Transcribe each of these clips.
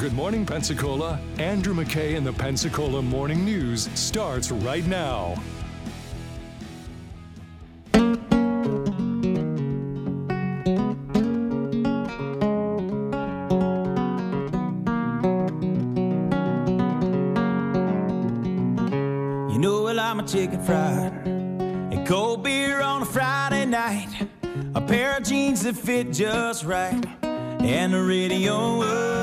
Good Morning Pensacola. Andrew McKay and the Pensacola Morning News starts right now. You know, well, I'm a chicken fried and cold beer on a Friday night, a pair of jeans that fit just right, and the radio.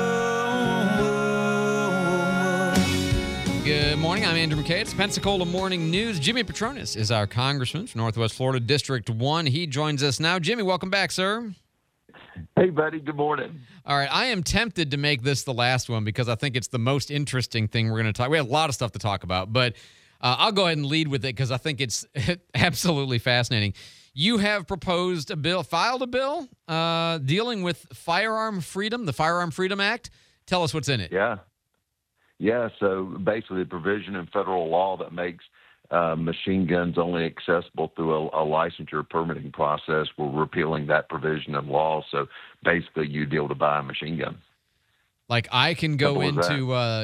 Good morning. I'm Andrew McKay. It's Pensacola Morning News. Jimmy Petronis is our congressman from Northwest Florida, District 1. He joins us now. Jimmy, welcome back, sir. Hey, buddy. Good morning. All right. I am tempted to make this the last one because I think it's the most interesting thing we're going to talk. We have a lot of stuff to talk about, but I'll go ahead and lead with it because I think it's absolutely fascinating. You have proposed a bill, filed a bill dealing with firearm freedom, the Firearm Freedom Act. Tell us what's in it. Yeah, so basically a provision in federal law that makes machine guns only accessible through a licensure permitting process. We're repealing that provision of law. So basically you'd be able to buy a machine gun. Like I can go into,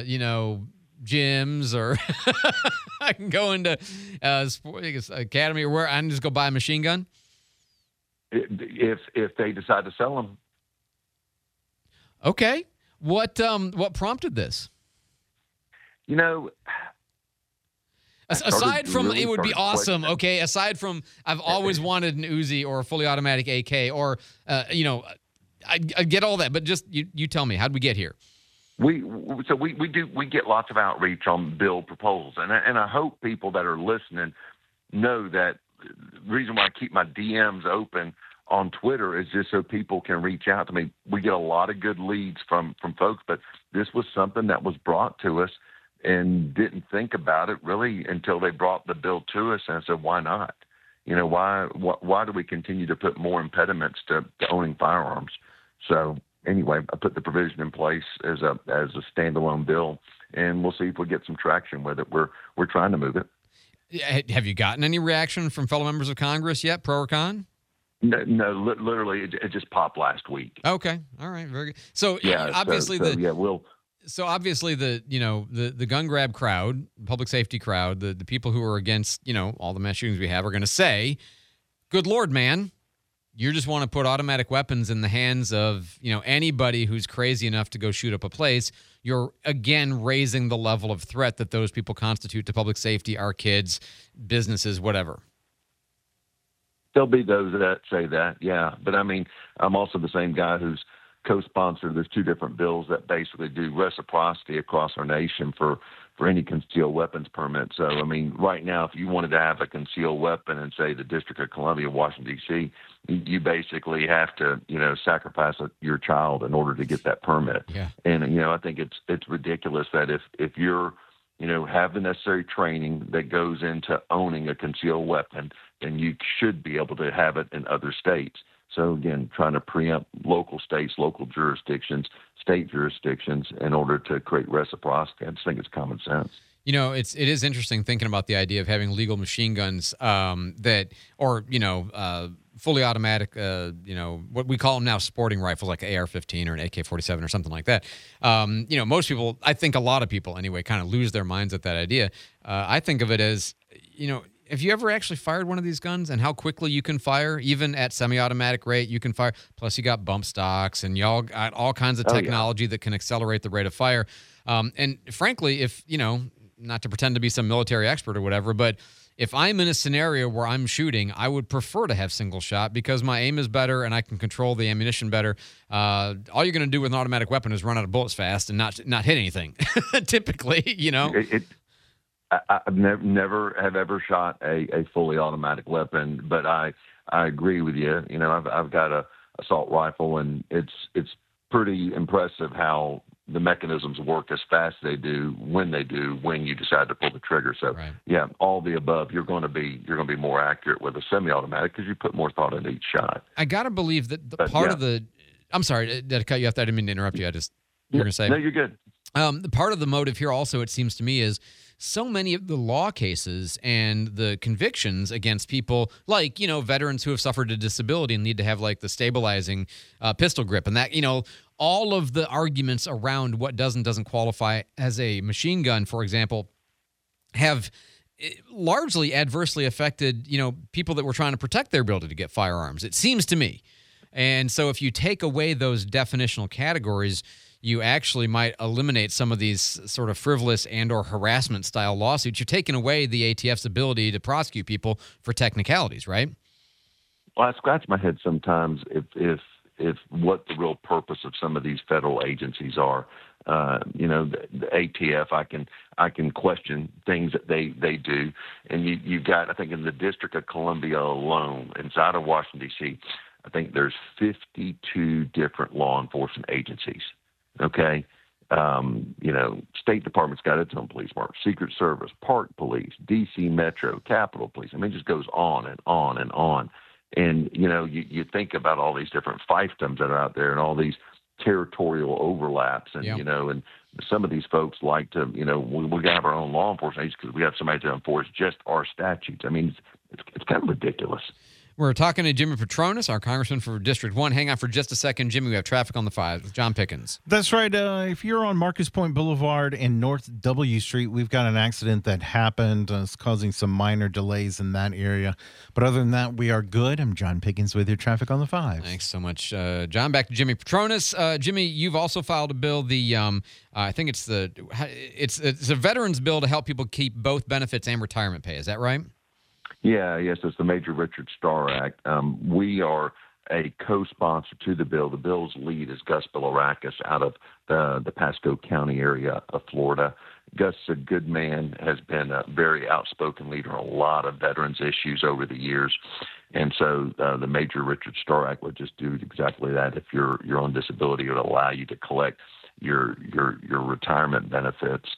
gyms or I can go into academy or where I can just go buy a machine gun? If they decide to sell them. Okay. What prompted this? You know, aside from it would be awesome. Okay, aside from I've always wanted an Uzi or a fully automatic AK or I get all that, but just you tell me, how'd we get here? We get lots of outreach on bill proposals, and I hope people that are listening know that the reason why I keep my DMs open on Twitter is just so people can reach out to me. We get a lot of good leads from folks, but this was something that was brought to us and didn't think about it really until they brought the bill to us. And I said, why not? You know, why do we continue to put more impediments to owning firearms? So anyway, I put the provision in place as a standalone bill, and we'll see if we get some traction with it. We're trying to move it. Have you gotten any reaction from fellow members of Congress yet, pro or con? No, literally, it just popped last week. Okay, all right, very good. So obviously the gun grab crowd, public safety crowd, the people who are against all the mass shootings we have are going to say, "Good Lord, man, you just want to put automatic weapons in the hands of anybody who's crazy enough to go shoot up a place. You're again raising the level of threat that those people constitute to public safety, our kids, businesses, whatever." There'll be those that say that, yeah. But I mean, I'm also the same guy who's co-sponsored. There's two different bills that basically do reciprocity across our nation for any concealed weapons permit. So, I mean, right now, if you wanted to have a concealed weapon in, say, the District of Columbia, Washington, D.C., you basically have to, sacrifice your child in order to get that permit. Yeah. And, I think it's ridiculous that if you're, have the necessary training that goes into owning a concealed weapon, then you should be able to have it in other states. So, again, trying to preempt local states, local jurisdictions, state jurisdictions in order to create reciprocity. I just think it's common sense. It is interesting thinking about the idea of having legal machine guns fully automatic, what we call them now sporting rifles like an AR-15 or an AK-47 or something like that. Most people, I think a lot of people anyway, kind of lose their minds at that idea. I think of it as, have you ever actually fired one of these guns and how quickly you can fire? Even at semi-automatic rate, you can fire. Plus, you got bump stocks and y'all got all kinds of technology that can accelerate the rate of fire. And frankly, if, not to pretend to be some military expert or whatever, but if I'm in a scenario where I'm shooting, I would prefer to have single shot because my aim is better and I can control the ammunition better. All you're going to do with an automatic weapon is run out of bullets fast and not hit anything, typically, I've never have ever shot a fully automatic weapon, but I agree with you. I've got a assault rifle, and it's pretty impressive how the mechanisms work as fast as they do when you decide to pull the trigger. So right. Yeah, all the above. You're going to be more accurate with a semi-automatic because you put more thought into each shot. I gotta believe that of the. I'm sorry, did I cut you off there? I didn't mean to interrupt you. You're going to say. No, you're good. The part of the motive here also, it seems to me, is so many of the law cases and the convictions against people like, veterans who have suffered a disability and need to have like the stabilizing pistol grip and that, all of the arguments around what does and doesn't qualify as a machine gun, for example, have largely adversely affected, people that were trying to protect their ability to get firearms, it seems to me. And so if you take away those definitional categories, you actually might eliminate some of these sort of frivolous and or harassment style lawsuits. You're taking away the ATF's ability to prosecute people for technicalities, right? Well, I scratch my head sometimes if what the real purpose of some of these federal agencies are. The ATF, I can question things that they do, and you've got, I think, in the District of Columbia alone, inside of Washington D.C., I think there's 52 different law enforcement agencies. Okay, State Department's got its own police department, Secret Service, Park Police, D.C. Metro, Capitol Police. I mean, it just goes on and on and on. And you think about all these different fiefdoms that are out there and all these territorial overlaps, and and some of these folks like to, we got to have our own law enforcement agencies because we have somebody to enforce just our statutes. I mean, it's kind of ridiculous. We're talking to Jimmy Patronis, our congressman for District 1. Hang on for just a second, Jimmy. We have traffic on the 5 with John Pickens. That's right. If you're on Marcus Point Boulevard and North W Street, we've got an accident that happened. It's causing some minor delays in that area. But other than that, we are good. I'm John Pickens with your traffic on the 5. Thanks so much, John. Back to Jimmy Patronis. Jimmy, you've also filed a bill. I think it's a veterans bill to help people keep both benefits and retirement pay. Is that right? Yes, it's the Major Richard Starr Act. We are a co-sponsor to the bill. The bill's lead is Gus Bilirakis out of the Pasco County area of Florida. Gus is a good man, has been a very outspoken leader on a lot of veterans issues over the years. And so the Major Richard Starr Act would just do exactly that. If you're on disability, it would allow you to collect your retirement benefits.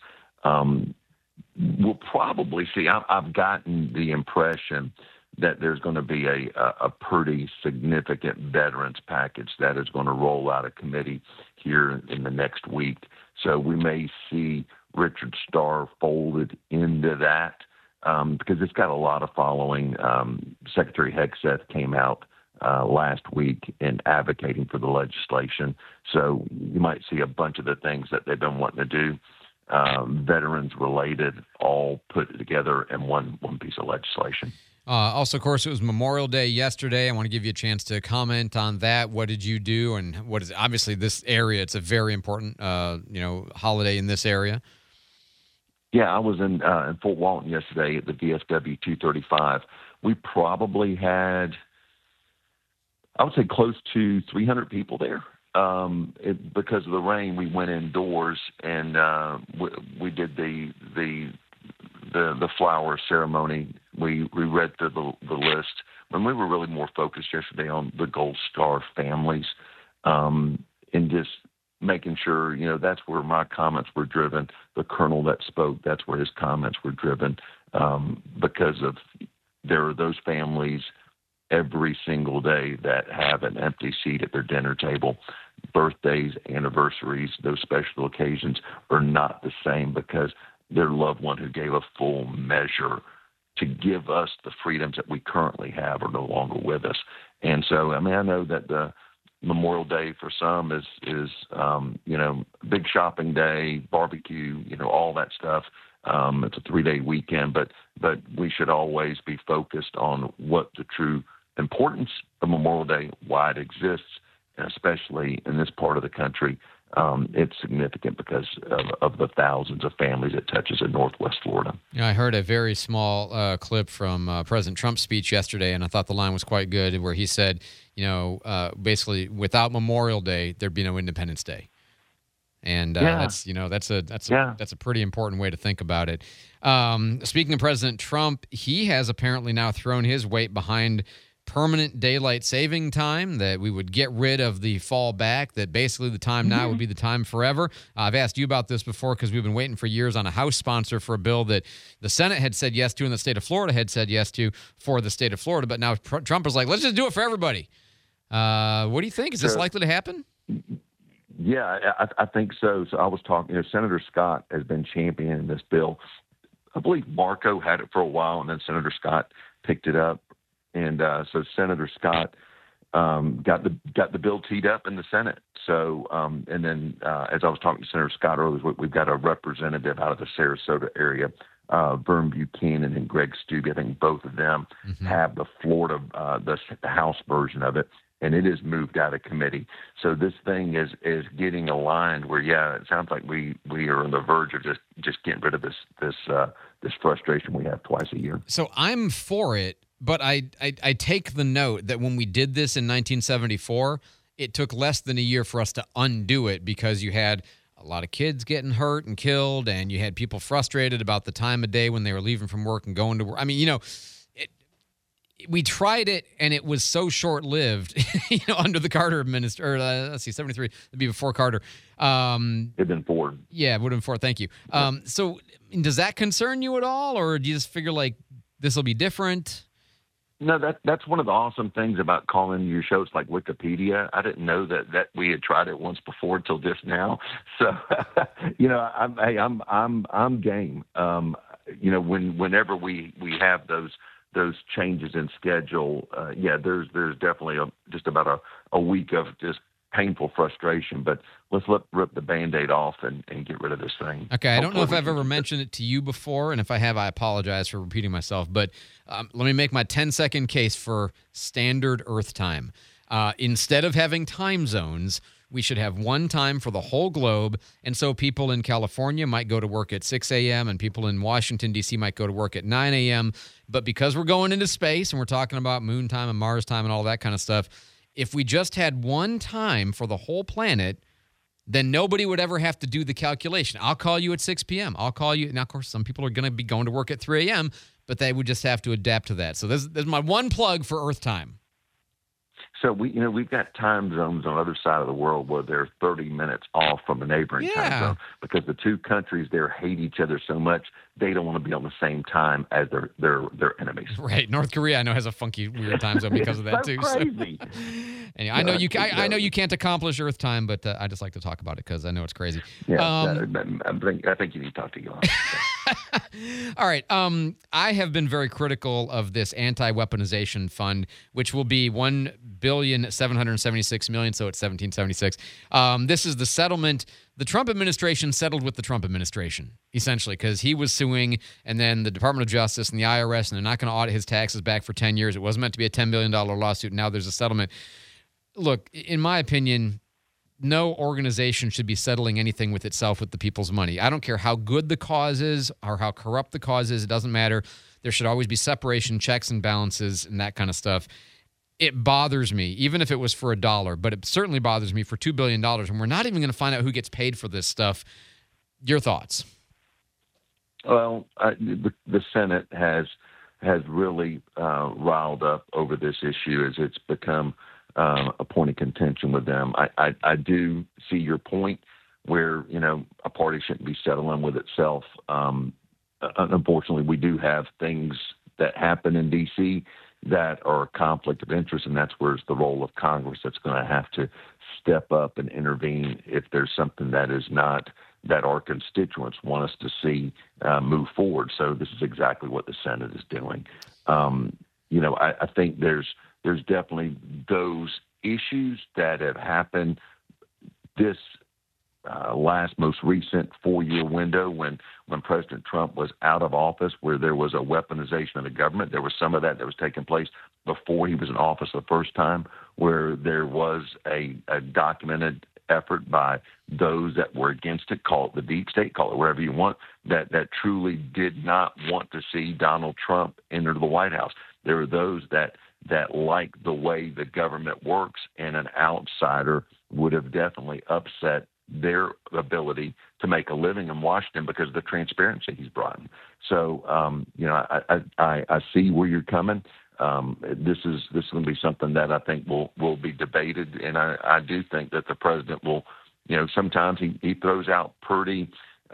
We'll probably see. I've gotten the impression that there's going to be a pretty significant veterans package that is going to roll out of committee here in the next week. So we may see Richard Starr folded into that because it's got a lot of following. Secretary Hegseth came out last week in advocating for the legislation. So you might see a bunch of the things that they've been wanting to do, veterans related, all put together in one piece of legislation. Also, of course, it was Memorial Day yesterday. I want to give you a chance to comment on that. What did you do? And what is obviously this area? It's a very important, holiday in this area. Yeah, I was in Fort Walton yesterday at the VFW 235. We probably had, I would say, close to 300 people there. Because of the rain, we went indoors and we did the flower ceremony. We read through the list, and we were really more focused yesterday on the Gold Star families, and just making sure, that's where my comments were driven. The colonel that spoke, that's where his comments were driven, because there are those families every single day that have an empty seat at their dinner table. Birthdays, anniversaries, those special occasions are not the same because their loved one who gave a full measure to give us the freedoms that we currently have are no longer with us. And so, I know that the Memorial Day for some is big shopping day, barbecue, all that stuff. It's a 3-day weekend, but we should always be focused on what the true importance of Memorial Day, why it exists, and especially in this part of the country. It's significant because of the thousands of families it touches in Northwest Florida. I heard a very small clip from President Trump's speech yesterday, and I thought the line was quite good, where he said, basically, without Memorial Day, there'd be no Independence Day. And that's a pretty important way to think about it. Speaking of President Trump, he has apparently now thrown his weight behind permanent daylight saving time, that we would get rid of the fall back, that basically the time now would be the time forever. I've asked you about this before because we've been waiting for years on a House sponsor for a bill that the Senate had said yes to and the state of Florida had said yes to for the state of Florida. But now Trump is like, let's just do it for everybody. What do you think? Is this likely to happen? Yeah, I think so. So I was talking, Senator Scott has been championing this bill. I believe Marco had it for a while, and then Senator Scott picked it up. And so Senator Scott got the bill teed up in the Senate. So, and then as I was talking to Senator Scott earlier, we've got a representative out of the Sarasota area, Vern Buchanan and Greg Stubbe. I think both of them have the Florida, the House version of it, and it is moved out of committee. So this thing is getting aligned where, yeah, it sounds like we are on the verge of just getting rid of this frustration we have twice a year. So I'm for it, but I take the note that when we did this in 1974, it took less than a year for us to undo it because you had a lot of kids getting hurt and killed, and you had people frustrated about the time of day when they were leaving from work and going to work. I mean, we tried it, and it was so short-lived, under the Carter administration. 73, it'd be before Carter. It'd been Ford. Yeah, it would have been Ford. Thank you. So does that concern you at all, or do you just figure, like, this will be different? No, that's one of the awesome things about calling your shows like Wikipedia. I didn't know that we had tried it once before till just now. So, I'm game. Whenever we have those changes in schedule, there's definitely just about a week of just painful frustration, but let's rip the Band-Aid off and get rid of this thing. Okay, I don't know if I've ever mentioned it to you before, and if I have, I apologize for repeating myself, but let me make my 10-second case for standard Earth time. Instead of having time zones, we should have one time for the whole globe, and so people in California might go to work at 6 a.m., and people in Washington, D.C. might go to work at 9 a.m., but because we're going into space, and we're talking about moon time and Mars time and all that kind of stuff, if we just had one time for the whole planet, then nobody would ever have to do the calculation. I'll call you at 6 p.m. I'll call you. Now, of course, some people are going to be going to work at 3 a.m., but they would just have to adapt to that. So this is my one plug for Earth time. So we've got time zones on the other side of the world where they're 30 minutes off from a neighboring time zone because the two countries there hate each other so much they don't want to be on the same time as their enemies. Right. North Korea, I know, has a funky, weird time zone because of that too. Crazy. So. Anyway, I know you can't accomplish Earth time, but I just like to talk about it because I know it's crazy. Yeah, I think you need to talk to Elon. All right. I have been very critical of this anti-weaponization fund, which will be $1,776,000,000, so it's 1776. This is the settlement. The Trump administration settled with the Trump administration, essentially, because he was suing, and then the Department of Justice and the IRS, and they're not going to audit his taxes back for 10 years. It wasn't meant to be a $10 billion lawsuit. Now there's a settlement. Look, in my opinion, no organization should be settling anything with itself with the people's money. I don't care how good the cause is or how corrupt the cause is. It doesn't matter. There should always be separation, checks and balances, and that kind of stuff. It bothers me, even if it was for $1, but it certainly bothers me for $2 billion, and we're not even going to find out who gets paid for this stuff. Your thoughts? Well, the Senate has really riled up over this issue as it's become a point of contention with them. I do see your point where, a party shouldn't be settling with itself. Unfortunately, we do have things that happen in D.C. that are a conflict of interest, and that's where it's the role of Congress that's going to have to step up and intervene if there's something that is not that our constituents want us to see move forward. So this is exactly what the Senate is doing. I think there's definitely those issues that have happened this most recent 4-year window when President Trump was out of office, where there was a weaponization of the government. There was some of that was taking place before he was in office the first time, where there was a documented effort by those that were against it, call it the deep state, call it wherever you want, that truly did not want to see Donald Trump enter the White House. There are those that like the way the government works, and an outsider would have definitely upset their ability to make a living in Washington because of the transparency he's brought. So, I see where you're coming. This is going to be something that I think will be debated, and I do think that the president will, sometimes he throws out pretty,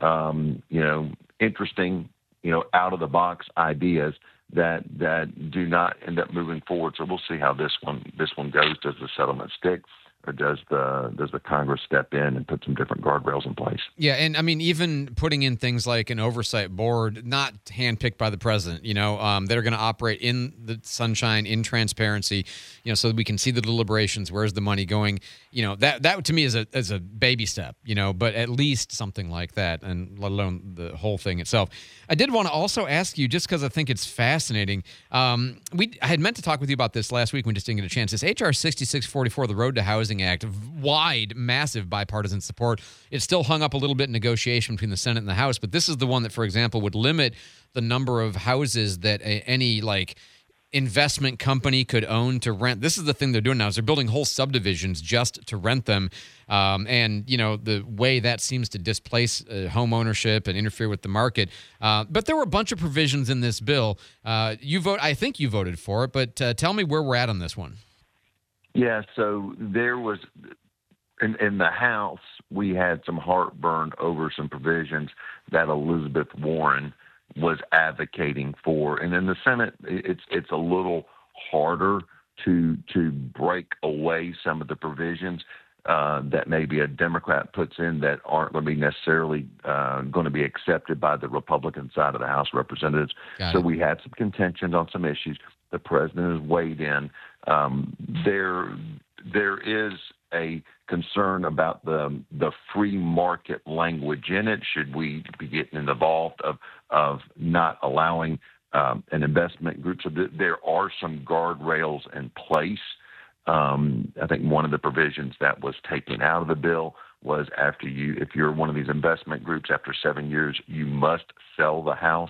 interesting, out of the box ideas that do not end up moving forward. So we'll see how this one goes. Does the settlement stick? or does the Congress step in and put some different guardrails in place? Yeah, and I mean, even putting in things like an oversight board, not handpicked by the president, that are going to operate in the sunshine, in transparency, so that we can see the deliberations. Where's the money going? That to me is a baby step, but at least something like that, and let alone the whole thing itself. I did want to also ask you, just because I think it's fascinating. I had meant to talk with you about this last week. We just didn't get a chance. This H.R. 6644, the Road to Housing Act, wide, massive bipartisan support. It's still hung up a little bit in negotiation between the Senate and the House, but this is the one that, for example, would limit the number of houses that any investment company could own to rent. This is the thing they're doing now, is they're building whole subdivisions just to rent them. And the way that seems to displace home ownership and interfere with the market. But there were a bunch of provisions in this bill. I think you voted for it, but tell me where we're at on this one. Yeah, so there was, in the House, we had some heartburn over some provisions that Elizabeth Warren was advocating for. And in the Senate, it's a little harder to break away some of the provisions that maybe a Democrat puts in that aren't going to be necessarily going to be accepted by the Republican side of the House of Representatives. So we had some contentions on some issues. The president has weighed in. There is a concern about the free market language in it. Should we be getting involved of not allowing an investment group? So there are some guardrails in place. I think one of the provisions that was taken out of the bill was if you're one of these investment groups, after 7 years, you must sell the house,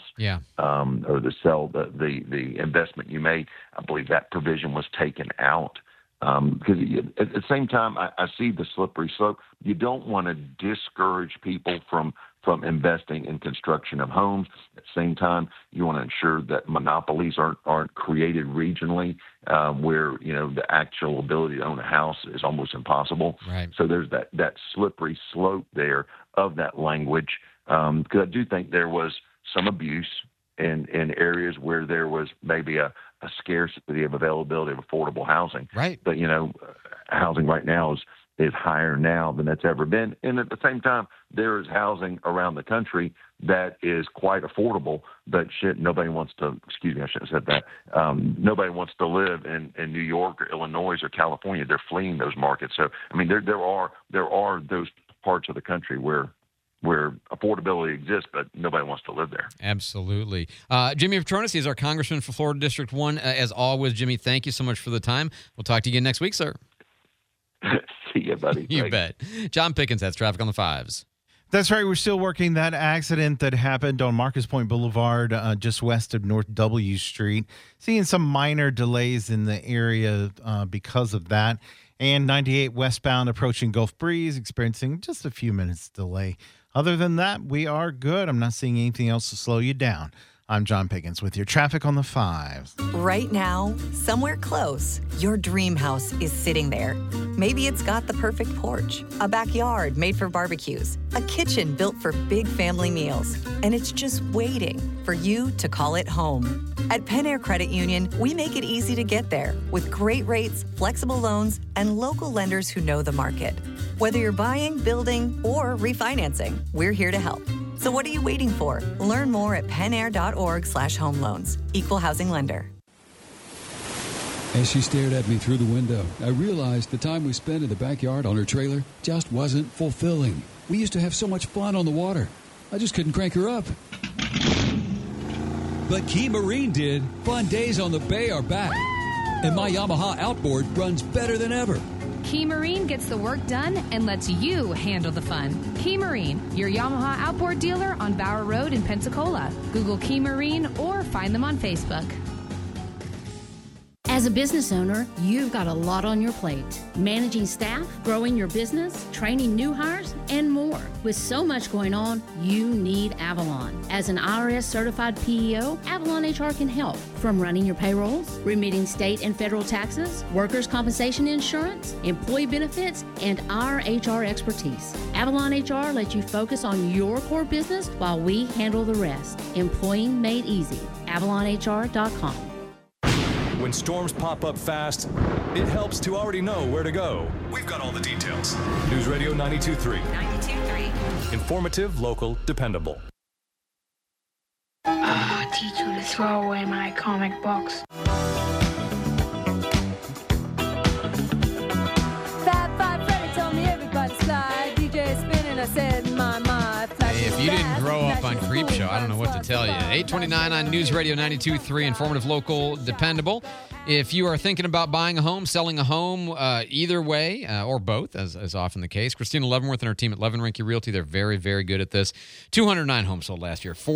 or sell the investment you made. I believe that provision was taken out. Because at the same time, I see the slippery slope. You don't want to discourage people from investing in construction of homes. At the same time, you want to ensure that monopolies aren't created regionally, where the actual ability to own a house is almost impossible. Right. So there's that slippery slope there of that language. Because I do think there was some abuse in areas where there was maybe a scarcity of availability of affordable housing. Right. But, housing right now is higher now than it's ever been. And at the same time, there is housing around the country that is quite affordable, but nobody wants to, excuse me, I shouldn't have said that. Nobody wants to live in New York or Illinois or California. They're fleeing those markets. So, I mean, there are those parts of the country where affordability exists, but nobody wants to live there. Absolutely. Jimmy Petronis is our congressman for Florida District 1. As always, Jimmy, thank you so much for the time. We'll talk to you again next week, sir. See you, buddy. You bet. John Pickens, that's Traffic on the Fives. That's right. We're still working that accident that happened on Marcus Point Boulevard, just west of North W Street. Seeing some minor delays in the area because of that. And 98 westbound approaching Gulf Breeze, experiencing just a few minutes delay. Other than that, we are good. I'm not seeing anything else to slow you down. I'm John Pickens with your Traffic on the Fives. Right now, somewhere close, your dream house is sitting there. Maybe it's got the perfect porch, a backyard made for barbecues, a kitchen built for big family meals, and it's just waiting for you to call it home. At Penn Air Credit Union, we make it easy to get there with great rates, flexible loans, and local lenders who know the market. Whether you're buying, building, or refinancing, we're here to help. So what are you waiting for? Learn more at pennair.org/home loans. Equal housing lender. As she stared at me through the window, I realized the time we spent in the backyard on her trailer just wasn't fulfilling. We used to have so much fun on the water. I just couldn't crank her up. But Key Marine did. Fun days on the bay are back. And my Yamaha outboard runs better than ever. Key Marine gets the work done and lets you handle the fun. Key Marine, your Yamaha outboard dealer on Bower Road in Pensacola. Google Key Marine or find them on Facebook. As a business owner, you've got a lot on your plate. Managing staff, growing your business, training new hires, and more. With so much going on, you need Avalon. As an IRS certified PEO, Avalon HR can help. From running your payrolls, remitting state and federal taxes, workers' compensation insurance, employee benefits, and our HR expertise. Avalon HR lets you focus on your core business while we handle the rest. Employing made easy. AvalonHR.com. When storms pop up fast, It helps to already know where to go. We've got all the details. News Radio 92.3. 92.3. Informative, local, dependable. Teacher, to throw away my comic books. Fab Five Freddy told me everybody slide. DJ spinning, I said, my. Hey, if you didn't grow up on Creepshow, I don't know what to tell you. 829 on News Radio 92.3, informative, local, dependable. If you are thinking about buying a home, selling a home, either way, or both, as often the case, Christina Leavenworth and her team at Levin Rinke Realty, they're very, very good at this. 209 homes sold last year,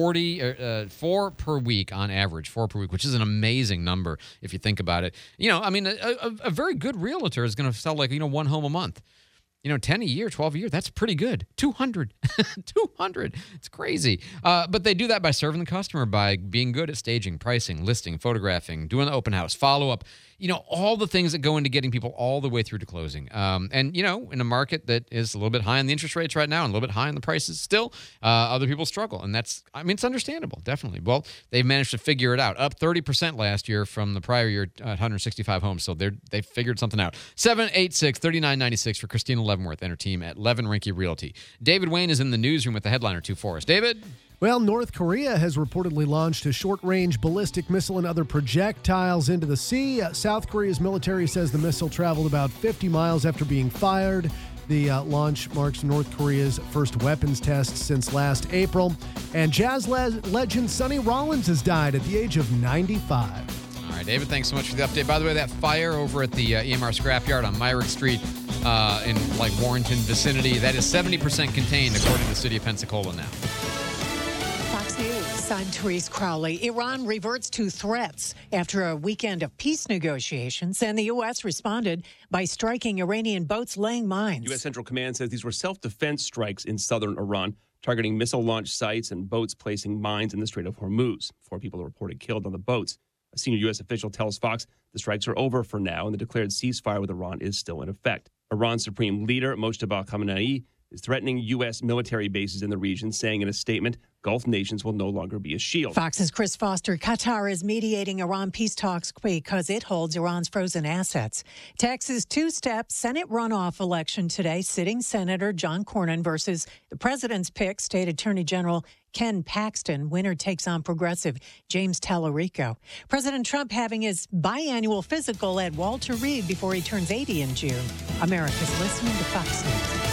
4 per week on average, 4 per week, which is an amazing number if you think about it. You know, I mean, a very good realtor is going to sell like, one home a month. 10 a year, 12 a year, that's pretty good. 200. 200. It's crazy. But they do that by serving the customer, by being good at staging, pricing, listing, photographing, doing the open house, follow-up, all the things that go into getting people all the way through to closing. And, in a market that is a little bit high on the interest rates right now and a little bit high on the prices still, other people struggle. And it's understandable, definitely. Well, they've managed to figure it out. Up 30% last year from the prior year, 165 homes. So they've figured something out. 786-3996 for Christina Leavenworth and her team at Levin Rinke Realty. David Wayne is in the newsroom with the headline or two for us. David? Well, North Korea has reportedly launched a short-range ballistic missile and other projectiles into the sea. South Korea's military says the missile traveled about 50 miles after being fired. The launch marks North Korea's first weapons test since last April. And jazz legend Sonny Rollins has died at the age of 95. All right, David, thanks so much for the update. By the way, that fire over at the EMR scrapyard on Myrick Street in Warrenton vicinity, that is 70% contained according to the city of Pensacola now. Fox News, I'm Therese Crowley. Iran reverts to threats after a weekend of peace negotiations, and the U.S. responded by striking Iranian boats laying mines. U.S. Central Command says these were self-defense strikes in southern Iran, targeting missile launch sites and boats placing mines in the Strait of Hormuz. 4 people are reported killed on the boats. A senior U.S. official tells Fox the strikes are over for now, and the declared ceasefire with Iran is still in effect. Iran's supreme leader, Mojtaba Khamenei, is threatening U.S. military bases in the region, saying in a statement, Gulf nations will no longer be a shield. Fox's Chris Foster. Qatar is mediating Iran peace talks because it holds Iran's frozen assets. Texas two-step Senate runoff election today. Sitting Senator John Cornyn versus the president's pick, State Attorney General Ken Paxton. Winner takes on progressive James Tallarico. President Trump having his biannual physical at Walter Reed before he turns 80 in June. America's listening to Fox News.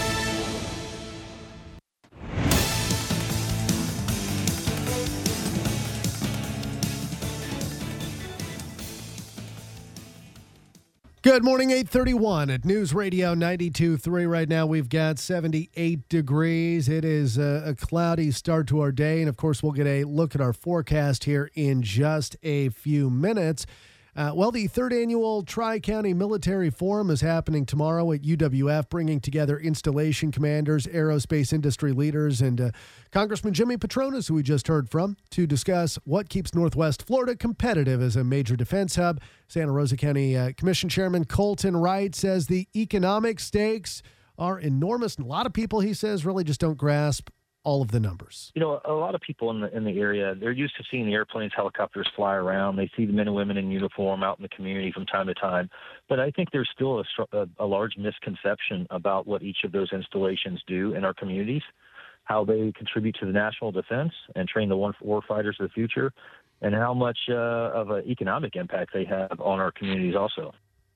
Good morning, 8:31 at News Radio 92.3. Right now we've got 78 degrees. It is a cloudy start to our day. And, of course, we'll get a look at our forecast here in just a few minutes. Well, the 3rd annual Tri-County Military Forum is happening tomorrow at UWF, bringing together installation commanders, aerospace industry leaders, and Congressman Jimmy Patronis, who we just heard from, to discuss what keeps Northwest Florida competitive as a major defense hub. Santa Rosa County Commission Chairman Colton Wright says the economic stakes are enormous. And a lot of people, he says, really just don't grasp all of the numbers. A lot of people in the area, they're used to seeing the airplanes, helicopters fly around. They see the men and women in uniform out in the community from time to time. But I think there's still a large misconception about what each of those installations do in our communities, how they contribute to the national defense and train the war fighters of the future, and how much of an economic impact they have on our communities also.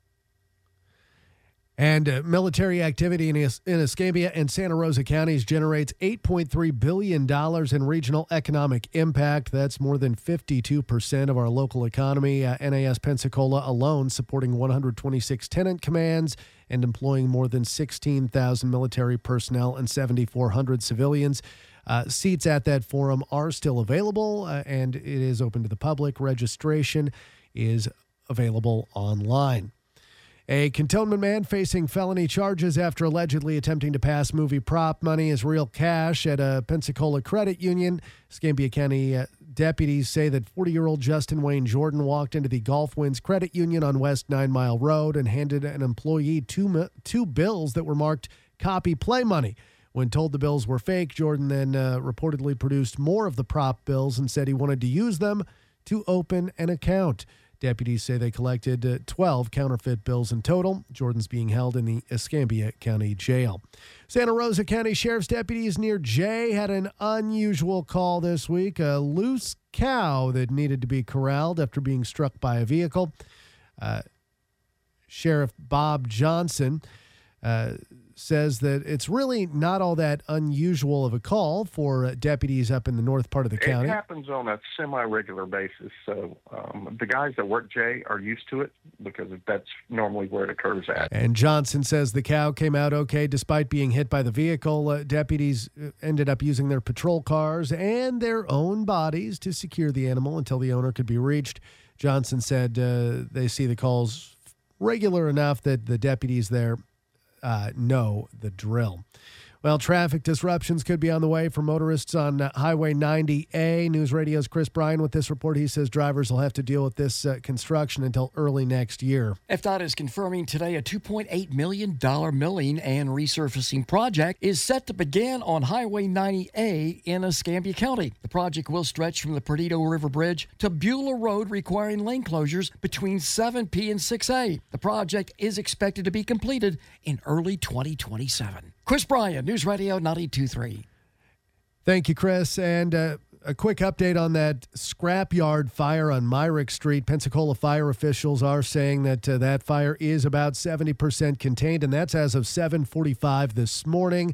And military activity in Escambia and Santa Rosa counties generates $8.3 billion in regional economic impact. That's more than 52% of our local economy. NAS Pensacola alone supporting 126 tenant commands and employing more than 16,000 military personnel and 7,400 civilians. Seats at that forum are still available, and it is open to the public. Registration is available online. A cantonment man facing felony charges after allegedly attempting to pass movie prop money as real cash at a Pensacola credit union. Escambia County deputies say that 40-year-old Justin Wayne Jordan walked into the Gulf Winds Credit Union on West 9 Mile Road and handed an employee two bills that were marked copy play money. When told the bills were fake, Jordan then reportedly produced more of the prop bills and said he wanted to use them to open an account. Deputies say they collected 12 counterfeit bills in total. Jordan's being held in the Escambia County Jail. Santa Rosa County Sheriff's deputies near Jay had an unusual call this week. A loose cow that needed to be corralled after being struck by a vehicle. Sheriff Bob Johnson says that it's really not all that unusual of a call for deputies up in the north part of the county. It happens on a semi-regular basis, so the guys that work Jay are used to it because that's normally where it occurs at. And Johnson says the cow came out okay despite being hit by the vehicle. Deputies ended up using their patrol cars and their own bodies to secure the animal until the owner could be reached. Johnson said they see the calls regular enough that the deputies there know the drill. Well, traffic disruptions could be on the way for motorists on Highway 90A. News Radio's Chris Bryan with this report. He says drivers will have to deal with this construction until early next year. FDOT is confirming today a $2.8 million milling and resurfacing project is set to begin on Highway 90A in Escambia County. The project will stretch from the Perdido River Bridge to Beulah Road, requiring lane closures between 7P and 6A. The project is expected to be completed in early 2027. Chris Bryan, News Radio 92.3. Thank you, Chris. And a quick update on that scrapyard fire on Myrick Street. Pensacola fire officials are saying that that fire is about 70% contained, and that's as of 7:45 this morning.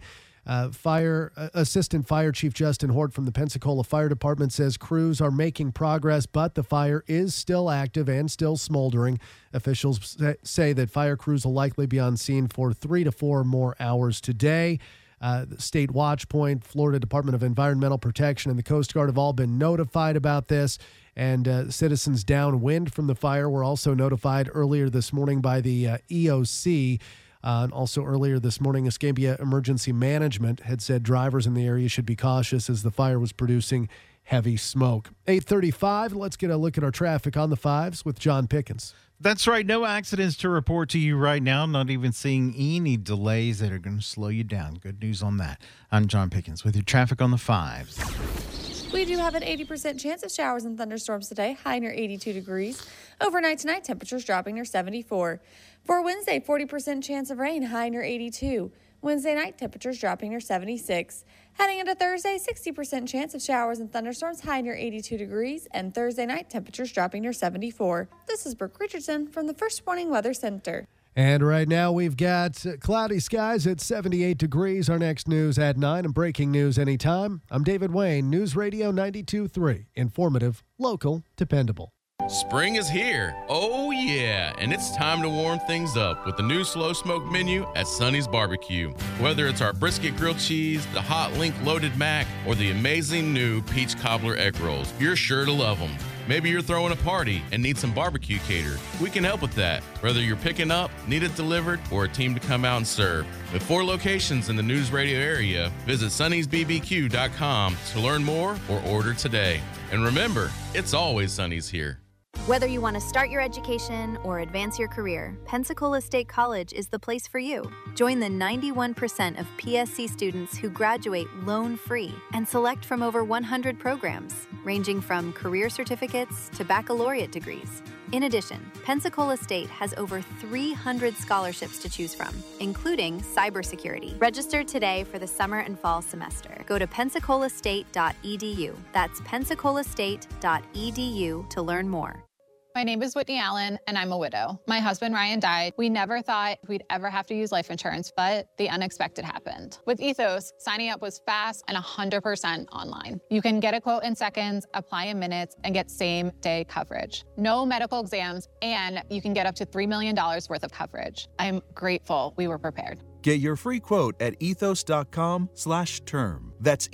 Assistant Fire Chief Justin Hort from the Pensacola Fire Department says crews are making progress, but the fire is still active and still smoldering. Officials say that fire crews will likely be on scene for 3 to 4 more hours today. The State Watch Point, Florida Department of Environmental Protection, and the Coast Guard have all been notified about this. And citizens downwind from the fire were also notified earlier this morning by the EOC. And also earlier this morning, Escambia Emergency Management had said drivers in the area should be cautious as the fire was producing heavy smoke. 8:35, let's get a look at our traffic on the 5s with John Pickens. That's right. No accidents to report to you right now. Not even seeing any delays that are going to slow you down. Good news on that. I'm John Pickens with your traffic on the 5s. We do have an 80% chance of showers and thunderstorms today, high near 82 degrees. Overnight tonight, temperatures dropping near 74. For Wednesday, 40% chance of rain, high near 82. Wednesday night, temperatures dropping near 76. Heading into Thursday, 60% chance of showers and thunderstorms, high near 82 degrees. And Thursday night, temperatures dropping near 74. This is Brooke Richardson from the First Warning Weather Center. And right now we've got cloudy skies at 78 degrees. Our next news at 9 and breaking news anytime. I'm David Wayne, News Radio 92.3. Informative, local, dependable. Spring is here. Oh, yeah. And it's time to warm things up with the new slow smoke menu at Sonny's Barbecue. Whether it's our brisket grilled cheese, the hot link loaded mac, or the amazing new peach cobbler egg rolls, you're sure to love them. Maybe you're throwing a party and need some barbecue catered. We can help with that. Whether you're picking up, need it delivered, or a team to come out and serve. With 4 locations in the News Radio area, visit Sonny'sBBQ.com to learn more or order today. And remember, it's always Sonny's here. Whether you want to start your education or advance your career, Pensacola State College is the place for you. Join the 91% of PSC students who graduate loan-free and select from over 100 programs, ranging from career certificates to baccalaureate degrees. In addition, Pensacola State has over 300 scholarships to choose from, including cybersecurity. Register today for the summer and fall semester. Go to pensacolaState.edu. That's pensacolaState.edu to learn more. My name is Whitney Allen, and I'm a widow. My husband, Ryan, died. We never thought we'd ever have to use life insurance, but the unexpected happened. With Ethos, signing up was fast and 100% online. You can get a quote in seconds, apply in minutes, and get same-day coverage. No medical exams, and you can get up to $3 million worth of coverage. I'm grateful we were prepared. Get your free quote at ethos.com/term. That's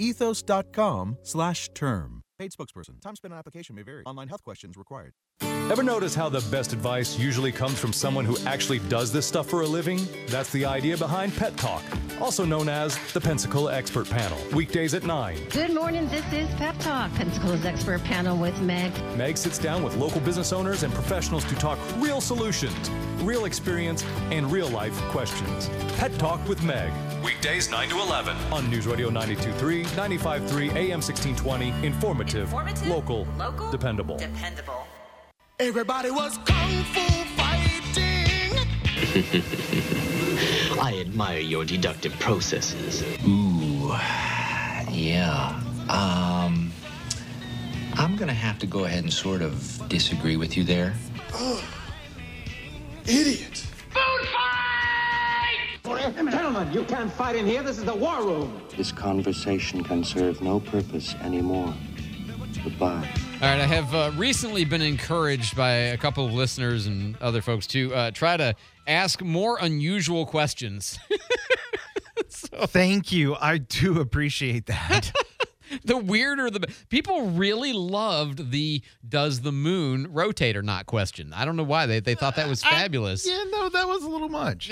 ethos.com/term. Paid spokesperson. Time spent on application may vary. Online health questions required. Ever notice how the best advice usually comes from someone who actually does this stuff for a living? That's the idea behind Pet Talk, also known as the Pensacola Expert Panel. Weekdays at 9. Good morning. This is Pet Talk, Pensacola's Expert Panel with Meg. Meg sits down with local business owners and professionals to talk real solutions, real experience, and real-life questions. Pet Talk with Meg. Weekdays 9 to 11 on News Radio 92.3, 95.3, AM 1620. Informative, local, dependable. Everybody was kung fu fighting. I admire your deductive processes. Ooh, yeah. I'm gonna have to go ahead and sort of disagree with you there. Oh, idiot. Food fight! Gentlemen, you can't fight in here. This is the war room. This conversation can serve no purpose anymore. Goodbye. All right, I have recently been encouraged by a couple of listeners and other folks to try to ask more unusual questions. Thank you. I do appreciate that. The weirder the people really loved the "does the moon rotate or not" question. I don't know why they thought that was fabulous. No, that was a little much.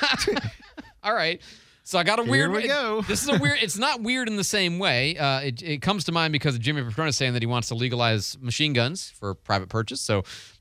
All right. So I got a weird. Here we go. This is a weird. It's not weird in the same way. It comes to mind because of Jimmy Patronis saying that he wants to legalize machine guns for private purchase. So,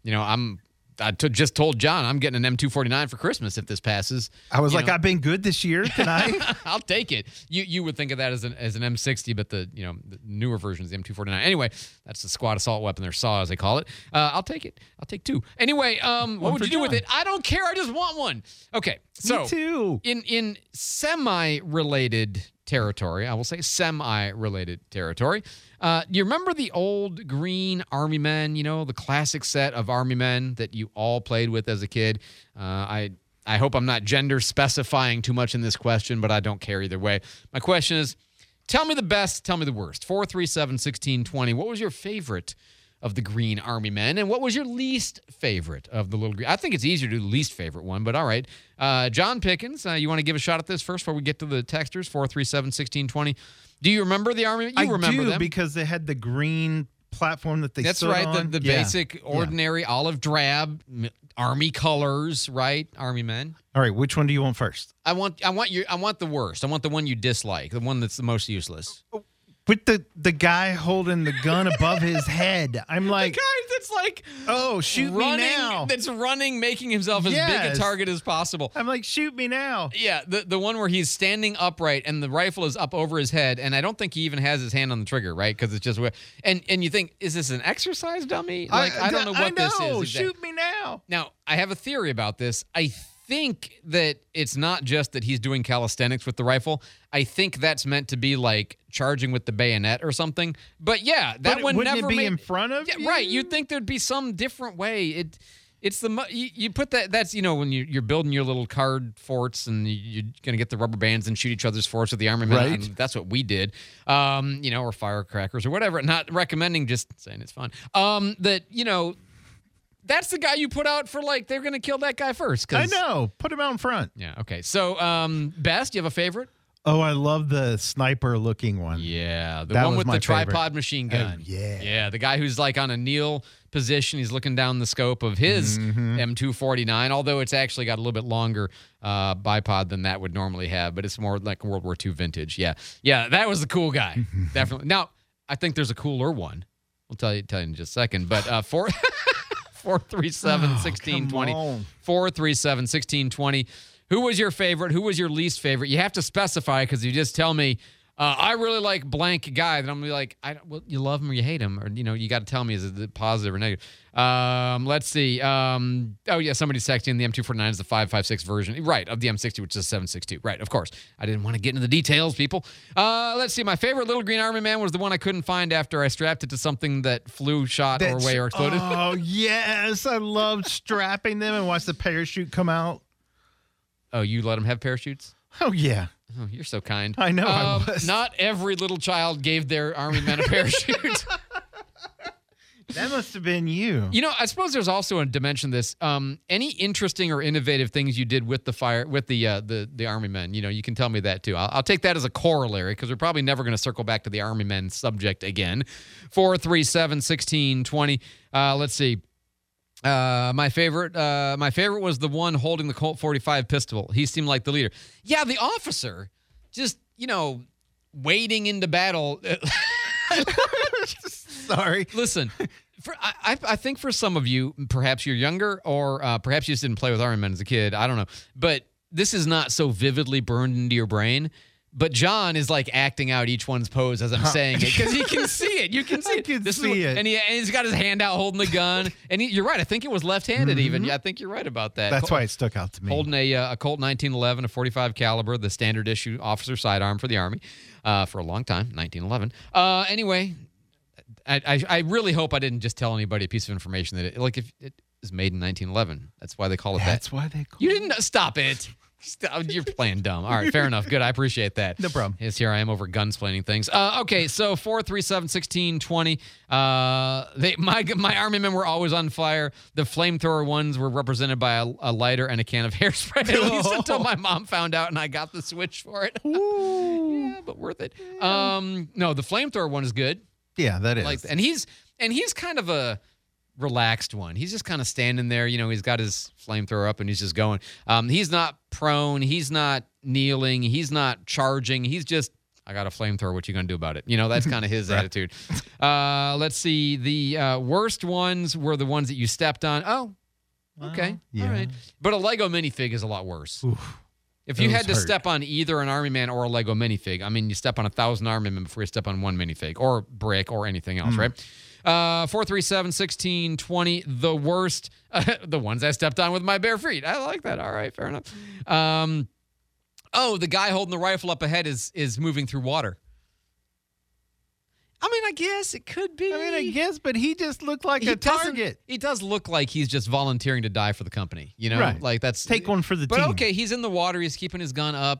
I just told John I'm getting an M249 for Christmas if this passes. I was like, I've been good this year. Can I? I'll take it. You would think of that as an M60, but the newer version is the M249. Anyway, that's the squad assault weapon, their SAW as they call it. I'll take it. I'll take two. Anyway, what would you do with it? I don't care. I just want one. Okay, so me too. In semi-related territory, I will say semi-related territory. You remember the old green Army Men, the classic set of Army Men that you all played with as a kid? I hope I'm not gender specifying too much in this question, but I don't care either way. My question is, tell me the best, tell me the worst. 437-1620. What was your favorite of the green Army Men, and what was your least favorite of the little green? I think it's easier to do the least favorite one, but all right. John Pickens, you want to give a shot at this first before we get to the texters? 437-1620. Do you remember the Army? You remember them because they had the green platform that they That's stood right, on. the basic, ordinary olive drab Army colors, right? Army Men. All right, which one do you want first? I want the worst. I want the one you dislike, the one that's the most useless. With the guy holding the gun above his head. I'm like, the guy that's like, oh, shoot running, me now. That's running, making himself as big a target as possible. I'm like, shoot me now. Yeah, the one where he's standing upright and the rifle is up over his head, and I don't think he even has his hand on the trigger, right? Because it's just and you think, is this an exercise dummy? Like I don't know what this is. Shoot me now. Now I have a theory about this. I think that it's not just that he's doing calisthenics with the rifle. I think that's meant to be like charging with the bayonet or something. But yeah, that one wouldn't never it be made, in front of you? Right. You'd think there'd be some different way. It's you put that's when you're building your little card forts and you're gonna get the rubber bands and shoot each other's forts with the Army Men. Right. That's what we did. Or firecrackers or whatever. Not recommending, just saying it's fun. That's the guy you put out for they're going to kill that guy first. I know. Put him out in front. Yeah, okay. So, best, you have a favorite? Oh, I love the sniper-looking one. Yeah, the that one with the favorite. tripod machine gun. Oh, yeah. Yeah, the guy who's on a kneel position. He's looking down the scope of his M249, although it's actually got a little bit longer bipod than that would normally have, but it's more like World War II vintage. Yeah, that was the cool guy. Definitely. Now, I think there's a cooler one. We'll tell you in just a second, but 437-1620. 437-1620. Who was your favorite? Who was your least favorite? You have to specify, because you just tell me, I really like blank guy. Then I'm going to be like, you love him or you hate him. Or, you got to tell me, is it positive or negative? Let's see. Somebody's texting the M249 is the 5.56 version. Right, of the M60, which is 7.62. Right, of course. I didn't want to get into the details, people. Let's see. My favorite little green Army Man was the one I couldn't find after I strapped it to something that flew, shot, or away, or exploded. Oh, yes. I loved strapping them and watch the parachute come out. Oh, you let them have parachutes? Oh, yeah. Oh, you're so kind. I know I was. Not every little child gave their Army Men a parachute. That must have been you. I suppose there's also a dimension to this. Any interesting or innovative things you did with the Army Men, you can tell me that too. I'll take that as a corollary, because we're probably never going to circle back to the Army Men subject again. 437-1620. Let's see. My favorite was the one holding the Colt 45 pistol. He seemed like the leader. Yeah, the officer just, wading into battle. Sorry. Listen, I think for some of you, perhaps you're younger, or perhaps you just didn't play with Army Men as a kid. I don't know. But this is not so vividly burned into your brain. But John is like acting out each one's pose as I'm saying it because he can see it. You can see it. And he's got his hand out holding the gun. And you're right. I think it was left-handed even. Yeah, I think you're right about that. That's why it stuck out to me. Holding a Colt 1911, a 45 caliber, the standard issue officer sidearm for the Army for a long time, 1911. Anyway, I really hope I didn't just tell anybody a piece of information that if it was made in 1911. That's why they call it that. That's why they call it. You didn't stop it. You're playing dumb. All right, fair enough. Good. I appreciate that. No problem. Yes, here I am over gunsplaining things. Okay, so 437-1620. My Army men were always on fire. The flamethrower ones were represented by a lighter and a can of hairspray, at least until my mom found out and I got the switch for it. Yeah, but worth it. No, the flamethrower one is good. Yeah, that is. And he's kind of a relaxed one. He's just kind of standing there. He's got his flamethrower up and he's just going. He's not prone. He's not kneeling. He's not charging. He's just, I got a flamethrower. What you going to do about it? That's kind of his attitude. Let's see. The worst ones were the ones that you stepped on. Oh, okay. Yeah. All right. But a Lego minifig is a lot worse. Oof. If you had to step on either an Army man or a Lego minifig, you step on 1,000 Army men before you step on one minifig or brick or anything else, right? 437-1620, the worst, the ones I stepped on with my bare feet. I like that. All right, fair enough. The guy holding the rifle up ahead is moving through water. I guess it could be. But he just looked like a target. He does look like he's just volunteering to die for the company. Right. Like that's take one for the team. But okay, he's in the water. He's keeping his gun up.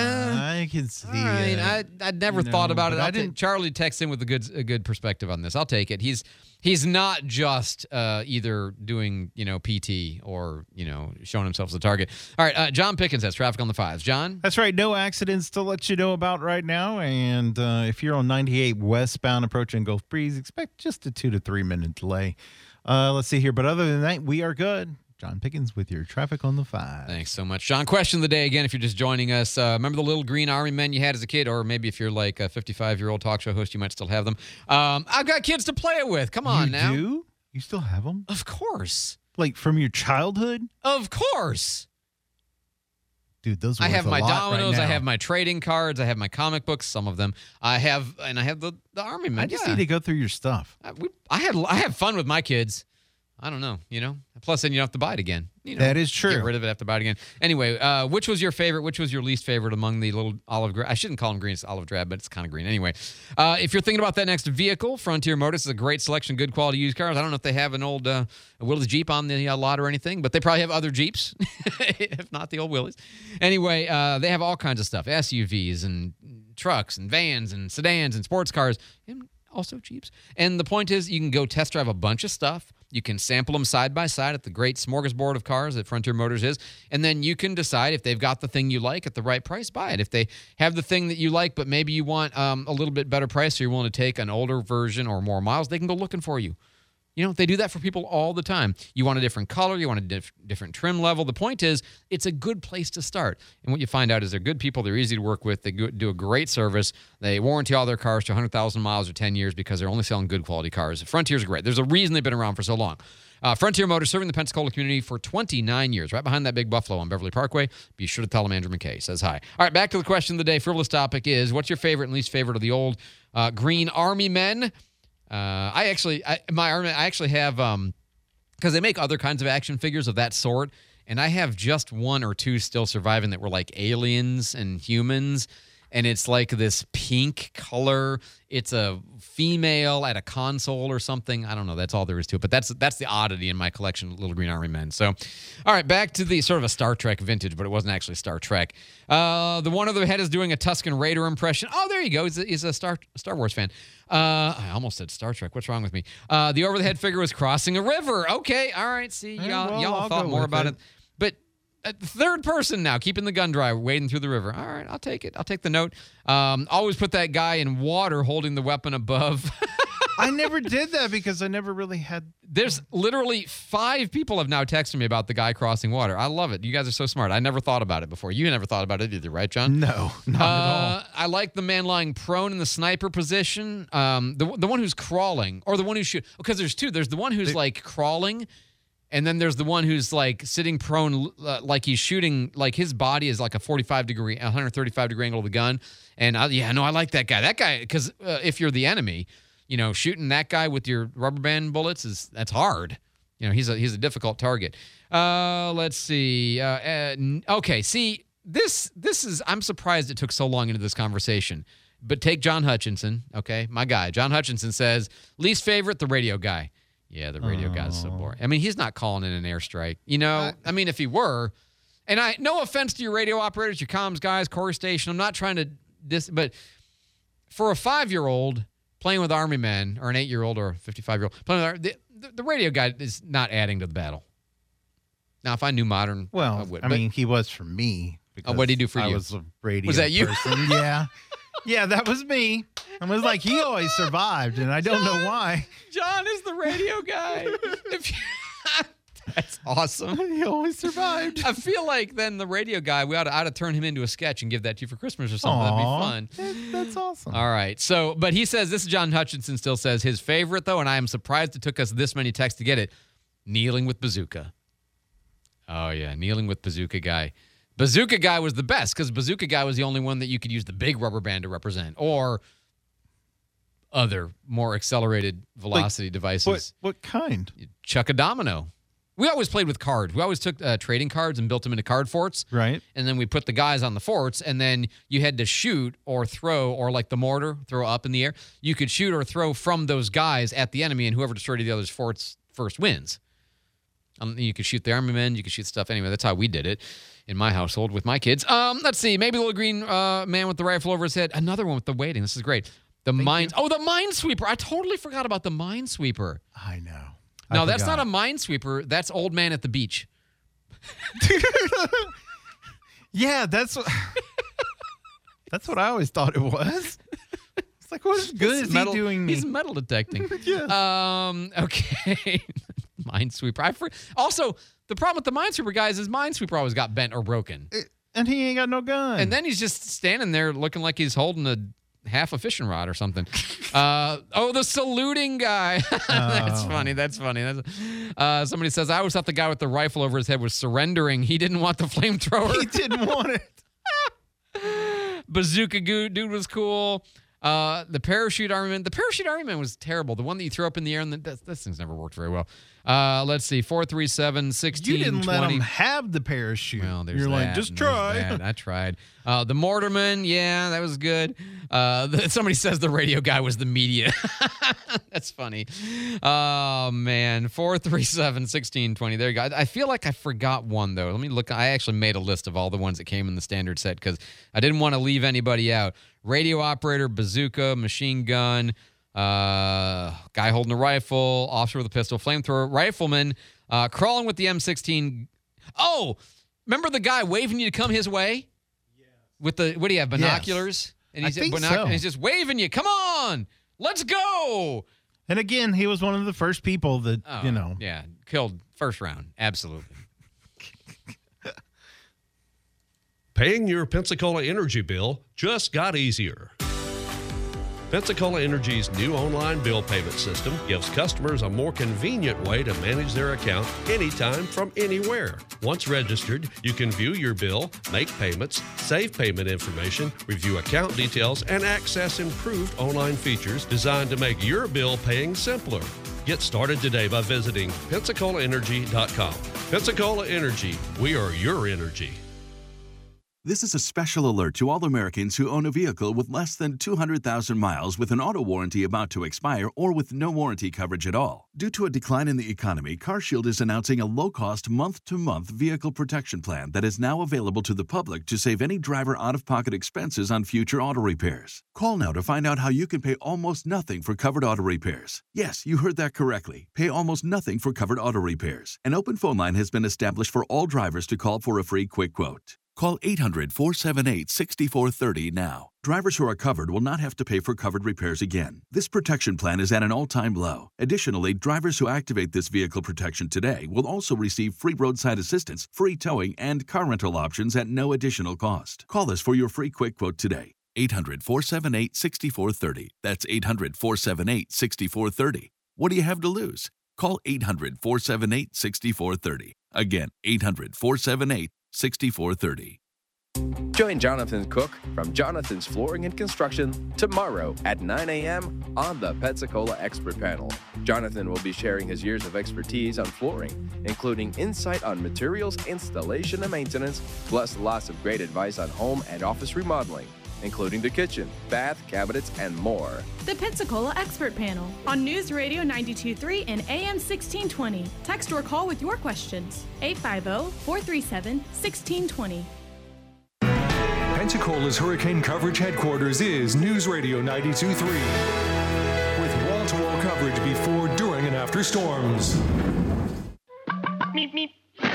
I can see. I'd never thought about it. Charlie texts in with a good perspective on this. I'll take it. He's not just either doing PT or showing himself as a target. All right, John Pickens has traffic on the 5s. John, that's right. No accidents to let you know about right now. And if you're on 98 westbound approaching Gulf Breeze, expect just a 2 to 3 minute delay. Let's see here, but other than that, we are good. John Pickens with your traffic on the 5. Thanks so much, John. Question of the day again, if you're just joining us. Remember the little green Army men you had as a kid? Or maybe if you're like a 55-year-old talk show host, you might still have them. I've got kids to play it with. Come on now. You do? You still have them? Of course. Like from your childhood? Of course. Dude, those I have my dominoes. Right, I have my trading cards. I have my comic books. Some of them. I have the Army men. I just need to go through your stuff. I have fun with my kids. I don't know, Plus, then you don't have to buy it again. That is true. Get rid of it, have to buy it again. Anyway, which was your favorite? Which was your least favorite among the little olive drab? I shouldn't call them green. It's olive drab, but it's kind of green. Anyway, if you're thinking about that next vehicle, Frontier Motors is a great selection of good quality used cars. I don't know if they have an old Willys Jeep on the lot or anything, but they probably have other Jeeps, if not the old Willys. Anyway, they have all kinds of stuff, SUVs and trucks and vans and sedans and sports cars and also Jeeps. And the point is you can go test drive a bunch of stuff. You can sample them side by side at the great smorgasbord of cars that Frontier Motors is, and then you can decide if they've got the thing you like at the right price, buy it. If they have the thing that you like, but maybe you want a little bit better price, so you're willing to take an older version or more miles, they can go looking for you. They do that for people all the time. You want a different color. You want a different trim level. The point is, it's a good place to start. And what you find out is they're good people. They're easy to work with. They do a great service. They warranty all their cars to 100,000 miles or 10 years because they're only selling good quality cars. Frontier's great. There's a reason they've been around for so long. Frontier Motors serving the Pensacola community for 29 years, right behind that big Buffalo on Beverly Parkway. Be sure to tell them Andrew McKay says hi. All right, back to the question of the day. Frivolous topic is, what's your favorite and least favorite of the old green Army men? I actually have, because they make other kinds of action figures of that sort, and I have just one or two still surviving that were like aliens and humans, and it's like this pink color. It's a female at a console or something. I don't know. That's all there is to it, but that's the oddity in my collection of Little Green Army Men. So, all right, back to the sort of a Star Trek vintage, but it wasn't actually Star Trek. The one over the head is doing a Tusken Raider impression. Oh, there you go. He's a Star Wars fan. I almost said Star Trek. What's wrong with me? The over-the-head figure was crossing a river. Okay, all right. See, y'all thought more about it. But third person now, keeping the gun dry, wading through the river. All right, I'll take it. I'll take the note. Always put that guy in water holding the weapon above. I never did that because I never really had. There's literally 5 people have now texted me about the guy crossing water. I love it. You guys are so smart. I never thought about it before. You never thought about it either, right, John? No, not at all. I like the man lying prone in the sniper position. The one who's crawling, or the one who's shooting. Because there's two. There's the one who's like crawling, And then there's the one who's like sitting prone, like he's shooting, like his body is like a 135-degree angle of the gun. And I like that guy. That guy, because if you're the enemy, shooting that guy with your rubber band bullets that's hard. He's a difficult target. Let's see. Okay, see, this is, I'm surprised it took so long into this conversation. But take John Hutchinson, okay, my guy. John Hutchinson says, least favorite, the radio guy. Yeah, the radio guy's so boring. I mean, he's not calling in an airstrike. If he were, and no offense to your radio operators, your comms guys, Corey Station, I'm not trying to but for a 5-year-old playing with Army men, or an 8-year-old or a 55-year-old playing with the radio guy is not adding to the battle. Now, if I knew modern, I would. He was for me. What did he do for you? I was a radio Was that you? person. Yeah. Yeah, that was me. I was like, he always survived, and I don't know why. John is the radio guy. That's awesome. He always survived. I feel like then the radio guy, we ought to turn him into a sketch and give that to you for Christmas or something. That'd be fun. That's awesome. All right. So, but he says, this is John Hutchinson still says, his favorite, though, and I am surprised it took us this many texts to get it, kneeling with bazooka. Oh, yeah, kneeling with bazooka guy. Bazooka guy was the best because bazooka guy was the only one that you could use the big rubber band to represent, or other more accelerated velocity devices. What kind? Chuck a domino. We always played with cards. We always took trading cards and built them into card forts. Right. And then we put the guys on the forts, and then you had to shoot or throw, or like the mortar, throw up in the air. You could shoot or throw from those guys at the enemy, and whoever destroyed the other's forts first wins. You could shoot the army men. You could shoot stuff. Anyway, that's how we did it in my household with my kids. Let's see. Maybe the little green man with the rifle over his head. Another one with the waiting. This is great. The Minesweeper. I totally forgot about the Minesweeper. I know. No, that's not a Minesweeper. That's Old Man at the Beach. Yeah, that's what I always thought it was. It's like, what good is he doing me? He's metal detecting. Yes. Okay. Minesweeper. Also, the problem with the Minesweeper guys is Minesweeper always got bent or broken. And he ain't got no gun. And then he's just standing there looking like he's holding half a fishing rod or something. The saluting guy. That's funny. Somebody says, I always thought the guy with the rifle over his head was surrendering. He didn't want the flamethrower. He didn't want it. Bazooka dude was cool. The parachute army man. The parachute army man was terrible. The one that you throw up in the air, and this thing's never worked very well. Let's see, 437 16 You didn't 20. let him have the parachute. Well, there's You're that, like, just try. I tried. The mortarman, yeah, that was good. Somebody says the radio guy was the media. That's funny. Oh, man. 437 16 20. There you go. I feel like I forgot one, though. Let me look. I actually made a list of all the ones that came in the standard set because I didn't want to leave anybody out. Radio operator, bazooka, machine gun, guy holding a rifle, officer with a pistol, flamethrower, rifleman, crawling with the M16. Oh, remember the guy waving you to come his way? Yeah. With the, what do you have, binoculars? Yes. And he's just waving you. Come on, let's go. And again, he was one of the first people that, Yeah, killed first round. Absolutely. Paying your Pensacola Energy bill just got easier. Pensacola Energy's new online bill payment system gives customers a more convenient way to manage their account anytime from anywhere. Once registered, you can view your bill, make payments, save payment information, review account details, and access improved online features designed to make your bill paying simpler. Get started today by visiting PensacolaEnergy.com. Pensacola Energy, we are your energy. This is a special alert to all Americans who own a vehicle with less than 200,000 miles with an auto warranty about to expire or with no warranty coverage at all. Due to a decline in the economy, CarShield is announcing a low-cost month-to-month vehicle protection plan that is now available to the public to save any driver out-of-pocket expenses on future auto repairs. Call now to find out how you can pay almost nothing for covered auto repairs. Yes, you heard that correctly. Pay almost nothing for covered auto repairs. An open phone line has been established for all drivers to call for a free quick quote. Call 800-478-6430 now. Drivers who are covered will not have to pay for covered repairs again. This protection plan is at an all-time low. Additionally, drivers who activate this vehicle protection today will also receive free roadside assistance, free towing, and car rental options at no additional cost. Call us for your free quick quote today. 800-478-6430. That's 800-478-6430. What do you have to lose? Call 800-478-6430. Again, 800-478-6430. Join Jonathan Cook from Jonathan's Flooring and Construction tomorrow at 9 a.m. on the Pensacola Expert Panel. Jonathan will be sharing his years of expertise on flooring, including insight on materials, installation, and maintenance, plus lots of great advice on home and office remodeling, including the kitchen, bath, cabinets, and more. The Pensacola Expert Panel on News Radio 92.3 and AM 1620. Text or call with your questions. 850-437-1620. Pensacola's hurricane coverage headquarters is News Radio 92.3. With wall-to-wall coverage before, during, and after storms. Meep, meep.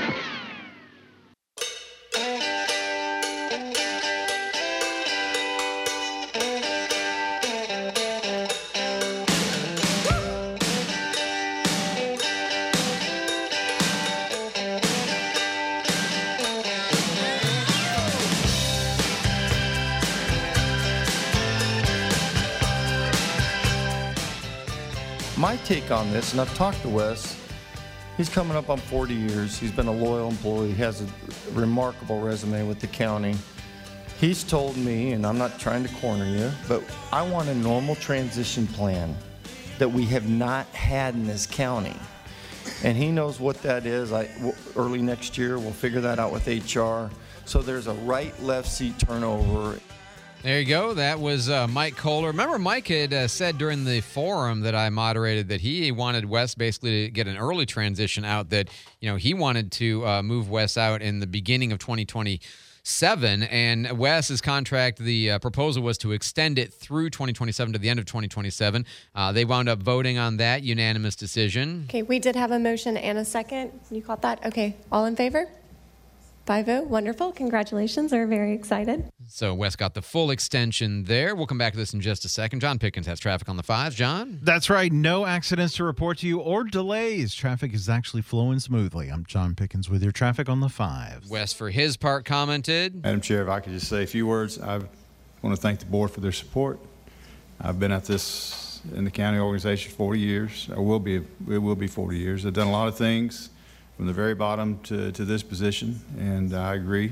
My take on this, and I've talked to Wes, he's coming up on 40 years. He's been a loyal employee. He has a remarkable resume with the county. He's told me, and I'm not trying to corner you, but I want a normal transition plan that we have not had in this county. And he knows what that is. Early next year, we'll figure that out with HR. So there's a right-left seat turnover. There you go. That was Mike Kohler. Remember, Mike had said during the forum that I moderated that he wanted Wes basically to get an early transition out, that, you know, he wanted to move Wes out in the beginning of 2027. And Wes's contract, the proposal was to extend it through 2027 to the end of 2027. They wound up voting on that unanimous decision. Okay, we did have a motion and a second. You caught that? Okay, all in favor? 5-0. Wonderful. Congratulations. We're very excited. So Wes got the full extension there. We'll come back to this in just a second. John Pickens has traffic on the 5s. John? That's right. No accidents to report to you or delays. Traffic is actually flowing smoothly. I'm John Pickens with your traffic on the 5s. Wes, for his part, commented. Madam Chair, if I could just say a few words. I want to thank the board for their support. I've been at this in the county organization for 40 years. It will be 40 years. I've done a lot of things from the very bottom to this position, and I agree.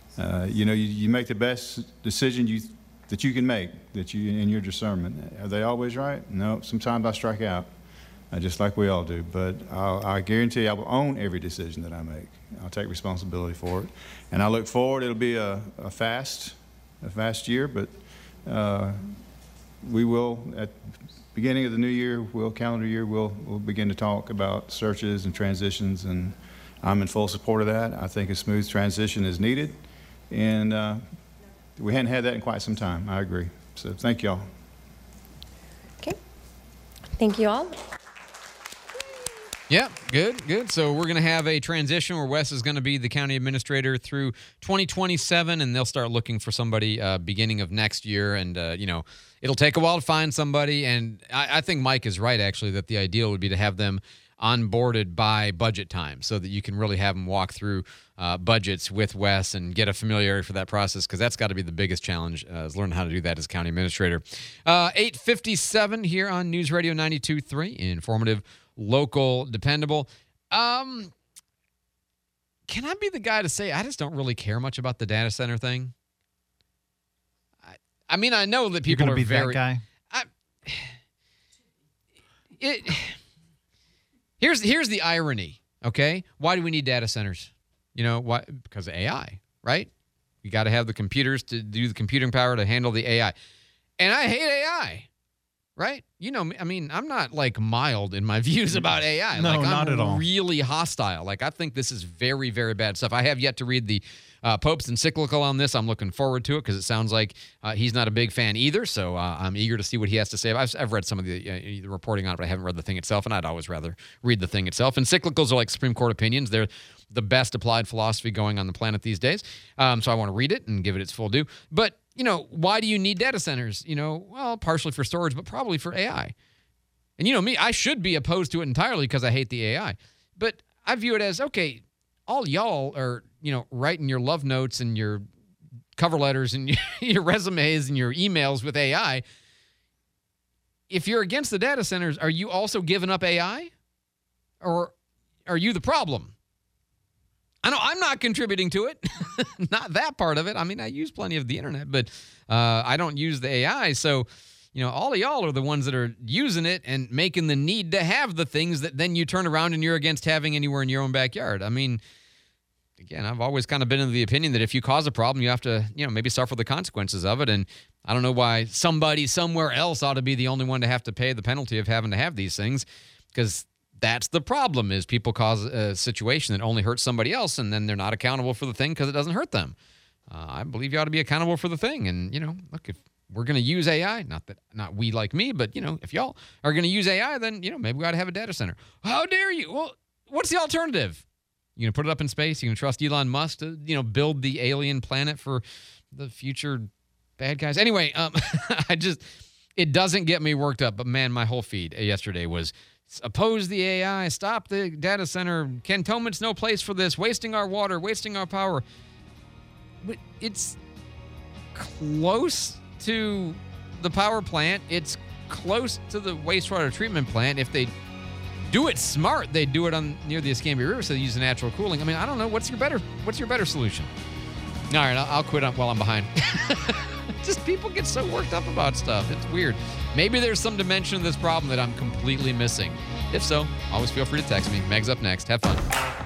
You make the best decision that you can make, that you in your discernment. Are they always right? No, sometimes I strike out, just like we all do. But I guarantee you I will own every decision that I make. I'll take responsibility for it, and I look forward. It'll be a fast year, but we will at beginning of the new year, calendar year, we'll begin to talk about searches and transitions, and I'm in full support of that. I think a smooth transition is needed, and we hadn't had that in quite some time. I agree. So thank y'all. Okay. Thank you all. Yeah, good. So we're going to have a transition where Wes is going to be the county administrator through 2027, and they'll start looking for somebody beginning of next year. And, it'll take a while to find somebody. And I think Mike is right, actually, that the ideal would be to have them onboarded by budget time so that you can really have them walk through budgets with Wes and get a familiarity for that process, because that's got to be the biggest challenge, is learning how to do that as county administrator. 8:57 here on News Radio 92.3, informative, local, dependable. Can I be the guy to say I just don't really care much about the data center thing? I mean, I know that people You're are be very. That guy? Here's the irony. Okay, why do we need data centers? Why? Because of AI, right? You got to have the computers to do the computing power to handle the AI, and I hate AI. Right? I mean, I'm not like mild in my views about AI. No, I'm not at all. Really hostile. I think this is very, very bad stuff. I have yet to read the Pope's encyclical on this. I'm looking forward to it because it sounds like he's not a big fan either. So I'm eager to see what he has to say. I've read some of the reporting on it, but I haven't read the thing itself, and I'd always rather read the thing itself. Encyclicals are like Supreme Court opinions. They're the best applied philosophy going on the planet these days. So I want to read it and give it its full due. But why do you need data centers? Well, partially for storage, but probably for AI. And me, I should be opposed to it entirely because I hate the AI. But I view it as, okay, all y'all are, writing your love notes and your cover letters and your resumes and your emails with AI. If you're against the data centers, are you also giving up AI? or are you the problem? I know I'm not contributing to it. Not that part of it. I mean, I use plenty of the internet, but I don't use the AI. So, all of y'all are the ones that are using it and making the need to have the things that then you turn around and you're against having anywhere in your own backyard. I mean, again, I've always kind of been of the opinion that if you cause a problem, you have to, maybe suffer the consequences of it. And I don't know why somebody somewhere else ought to be the only one to have to pay the penalty of having to have these things, because that's the problem, is people cause a situation that only hurts somebody else, and then they're not accountable for the thing because it doesn't hurt them. I believe you ought to be accountable for the thing. And, look, if we're going to use AI, not we like me, but, if y'all are going to use AI, then, maybe we ought to have a data center. How dare you? Well, what's the alternative? You going to put it up in space? You going to trust Elon Musk to, build the alien planet for the future bad guys? Anyway, it doesn't get me worked up, but man, my whole feed yesterday was oppose the AI, stop the data center, cantonment's no place for this, wasting our water, wasting our power. But it's close to the power plant. It's close to the wastewater treatment plant. If they do it smart, they do it near the Escambia River, so they use natural cooling. I mean, I don't know. What's your better solution? All right, I'll quit while I'm behind. Just people get so worked up about stuff. It's weird. Maybe there's some dimension of this problem that I'm completely missing. If so, always feel free to text me. Meg's up next. Have fun.